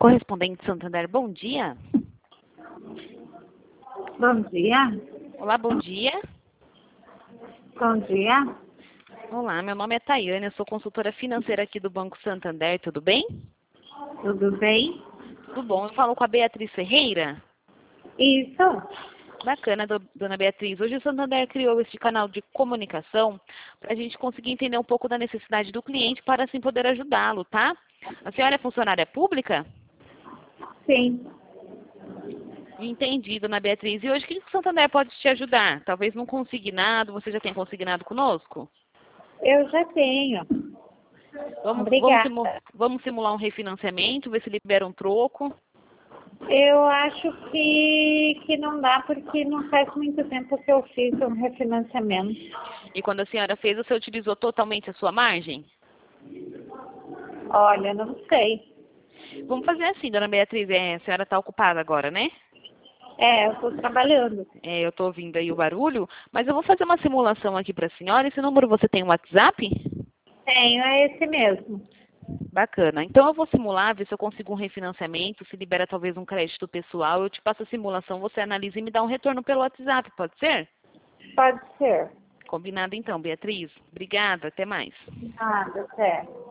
Correspondente Santander, bom dia. Bom dia. Olá, bom dia. Bom dia. Olá, meu nome é Tayane, eu sou consultora financeira aqui do Banco Santander, tudo bem? Tudo bem? Tudo bom, eu falo com a Beatriz Ferreira. Isso. Bacana, dona Beatriz. Hoje o Santander criou este canal de comunicação para a gente conseguir entender um pouco da necessidade do cliente para assim poder ajudá-lo, tá? A senhora é funcionária pública? Sim. Entendi, dona Beatriz. E hoje o que o Santander pode te ajudar? Talvez num consignado, você já tem consignado conosco? Eu já tenho. Obrigada. Vamos simular um refinanciamento, ver se libera um troco. Eu acho que não dá porque não faz muito tempo que eu fiz um refinanciamento. E quando a senhora fez, você utilizou totalmente a sua margem? Olha, não sei. Vamos fazer assim, dona Beatriz. A senhora está ocupada agora, né? Eu estou trabalhando. Eu estou ouvindo aí o barulho, mas eu vou fazer uma simulação aqui para a senhora. Esse número você tem um WhatsApp? Tenho, é esse mesmo. Bacana. Então eu vou simular, ver se eu consigo um refinanciamento, se libera talvez um crédito pessoal. Eu te passo a simulação, você analisa e me dá um retorno pelo WhatsApp, pode ser? Pode ser. Combinado então, Beatriz. Obrigada, até mais. Nada, até.